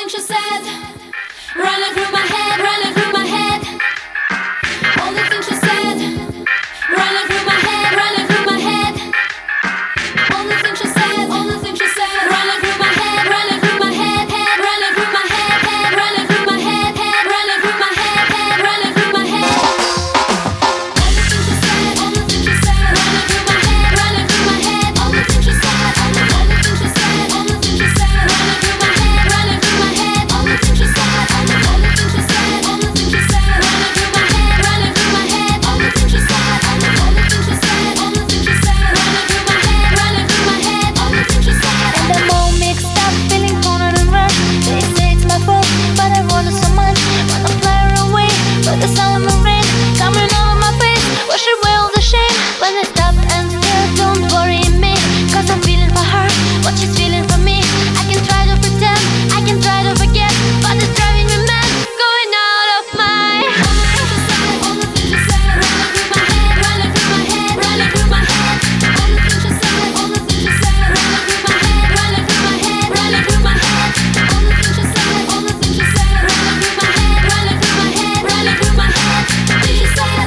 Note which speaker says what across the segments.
Speaker 1: things she said, running through my head, running through my head. All the things she said, running through my head, running through my head. All the things she said, all the things she said, running through my head, running through my head, head, running through my head, head, running through my head, head, running through my head, head, running through my head. All the things she said, all the things she said, running through my head, running through my head. All the things she said, all the things she said, all the things she said, running through my head, running through my head. All the things she said, all the things she said, all the things she said, running through my head, running through my head. All the things she said, all the things she said, all the things she said, running through my head, running through my head. All the things she said.
Speaker 2: And I'm all mixed up, feeling cornered and rushed. They say it's my fault, but I want it so much. Wanna fly her away, but the sun and the rain coming over my face. Wash away all the shame. When I stop and stare, don't worry me, 'cause I'm feeling for her what she's feeling for me. I can try to pretend, I can try to forget, but it's driving me mad, going out of my
Speaker 1: All the things she said, running through my head, running through my head, running through my head. All the things she said, all the things she said, running through my head, running through my head, running through my head. All the things she said, all the things she said, running through my head, running through my head, running through my head. Things she said.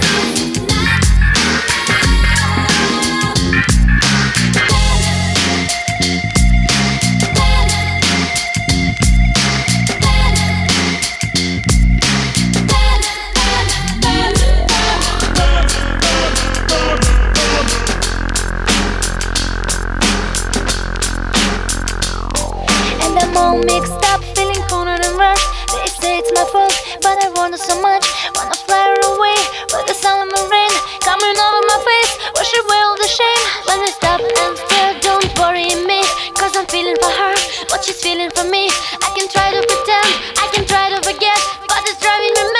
Speaker 2: And I'm all mixed up, feeling cornered and rushed. They say it's my fault, but I want it so much. Wanna fly her away, but the sun and the rain coming over my face. Wash away all the shame. When I stop and stare, don't worry me, 'cause I'm feeling for her what she's feeling for me. I can try to pretend, I can try to forget, but it's driving me mad.